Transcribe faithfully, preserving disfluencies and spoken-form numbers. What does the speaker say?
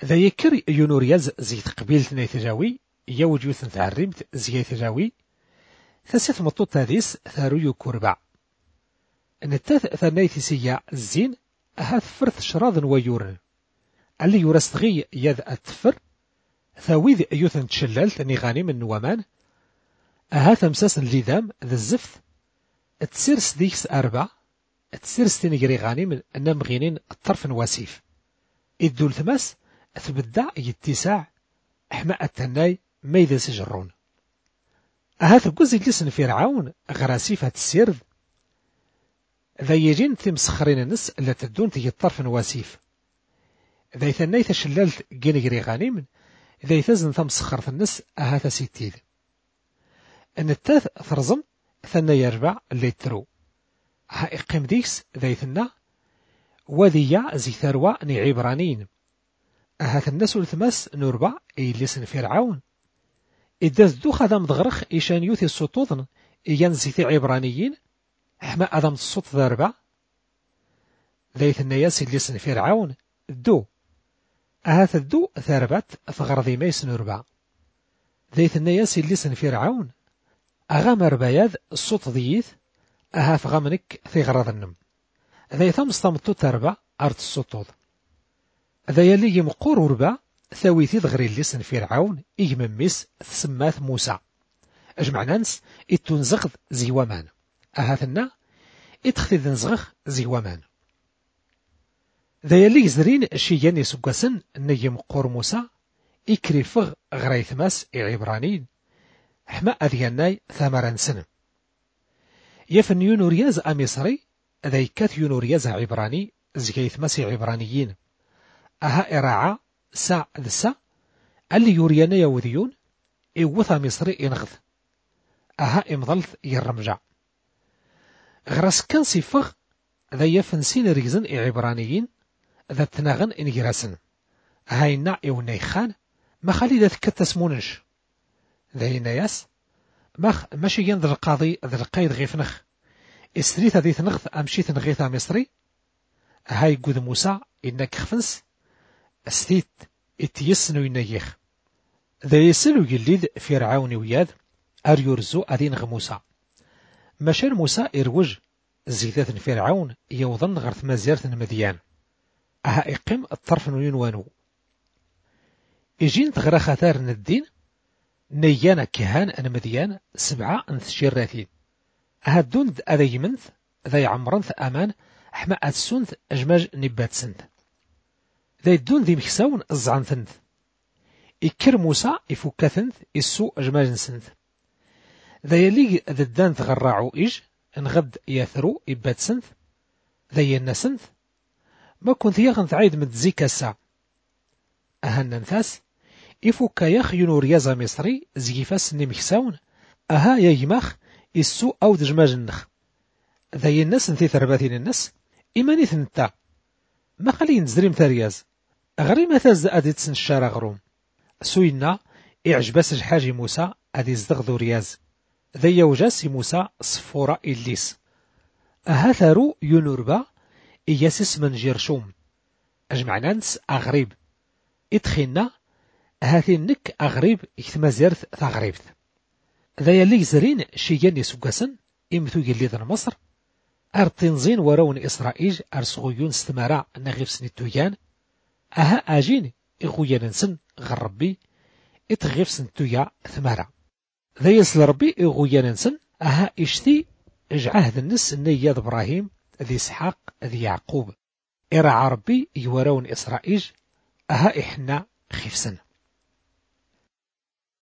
ذا يكر يونورياز زيت قبيلة نيتجاوي يوج يوثن تعرمت زيت جاوي ثسيث مطوط تاديس ثارو يكوربع نتاث ثنايث سيا الزين هاث فرث شراض ويورن اللي يورستغي يذ التفر ثاويذ يوثن تشللت نغاني من نوامان هاث مساس الليذام ذا الزفت تسيرس ديكس أربع تسيرس تنقري غاني من النمغينين الطرف واسيف الدول ثماس تبدع يتساع حماء التناي ميذا سجرون هاث قوزي لسن فرعون غراسيف هات السيرد ذا يجين تمسخرين النس اللي تدون تجي الطرف واسيف ذا يثني تشللت جينيغري غانيم ذا يثزن تمسخر في النس هاث سيتيد ان التاث ثرزم ثنى يربع اللي ترو ها اقيم ديكس ذا يثنى وذيا زي ثروة ني عبرانيين هاث الناس الثماس نوربع اي لسن فرعون إداز دوخ هذا مدغرخ إيشان يوثي السطوطن ينزي عبرانيين حما أدم الصوت ذربع ذيث النياس اللي سن فرعون دو أهاث الدو ثربت فغرضي ميس نربع ذيث النياس اللي سن فرعون أغام رباياذ الصوت ضيث أهاف غامنك في غرض النم ذيث مستمتو تربع أرض السطوط ذا يلي يمقور وربع ثاويثي ضغري اللي سن فرعون إيمميس تسماث موسى أجمع نانس إتنزغ زيوامان أهاثنا إتخذ نزغخ زيوامان ذا يلي يزرين شيان يسقسن نيم قور موسى إكريفغ غريث ماس إعبرانين حما أذياناي ثمران سنة يفن يونورياز أميصري ذا يكات يونورياز عبراني زيث ماس عبرانيين أها إراعة سا ذسا اللي يوريانا يوذيون إيوثا مصري ينغذ أها إمضلت يرمجع غراس كان صفغ ذا يفنسين ريزن إعبرانيين ذا تناغن إنجراسن هاينا إونيخان ما خلي ذا تكتسمونش ذا يناياس ماخ ماشي ينذر القاضي ذا القايد غيفنخ استريث ذي تنغذ أمشيث نغيثا مصري هاي قد موسى إنك خفنس استيت اتيسنو ينيخ ذا يسلو يليد فرعون وياد أريورزو أدين غموسى مشان موسى إروج زيدات فرعون يوظن غرث مزيرة مديان أها إقيم الطرف ينوانو إجين تغرى خثار الدين نيانا كهان أنا مديان سبعة انثشيراتين أها دوند أذي منث ذا يعمرنث أمان حما أتسونث أجماج نبات سنث ذا يدون ذي مكساون الزعان ثنث إكر موسى إفوكا ثنث إسو أجماج سنث ذا يلي ذا الدان تغرعو إيج انغد ياثرو إبات سنث ذا ينسنث ما كنت يغن تعيد متزيكا سا أهن ننثاس إفوكا يخ ينوريازا مصري زيفاس نمكساون أها يجمخ إسو أو دجماج النخ ذا ينسن ثي ثرباتين النس إيماني ثنتا ما خلي نزريم ثرياز غري ما تاز أدي تسن الشارع غروم سوينا إعجباس الحاجي موسى أدي زدغذو رياز ذا يوجاسي موسى صفورة إليس أهاثرو يونوربا إياسس من جيرشوم أجمع نانس أغريب إتخينا هاثينك أغريب إكتمازيرث ثغريبث ذا يلي زرين شيان يسوقسن إمثو يليذن مصر أرتنزين ورون إسرائيل أرسغيون استمارا نغيف سنتويان أها آجين إغويا ننسن غربي إتغيف سنتويا ثمارا ذا يسل ربي إغويا ننسن أها إشتي إجعهد النس نياد إبراهيم ذي إسحاق ذي يعقوب إرعى ربي يورون إسرائيل أها إحنا خفسن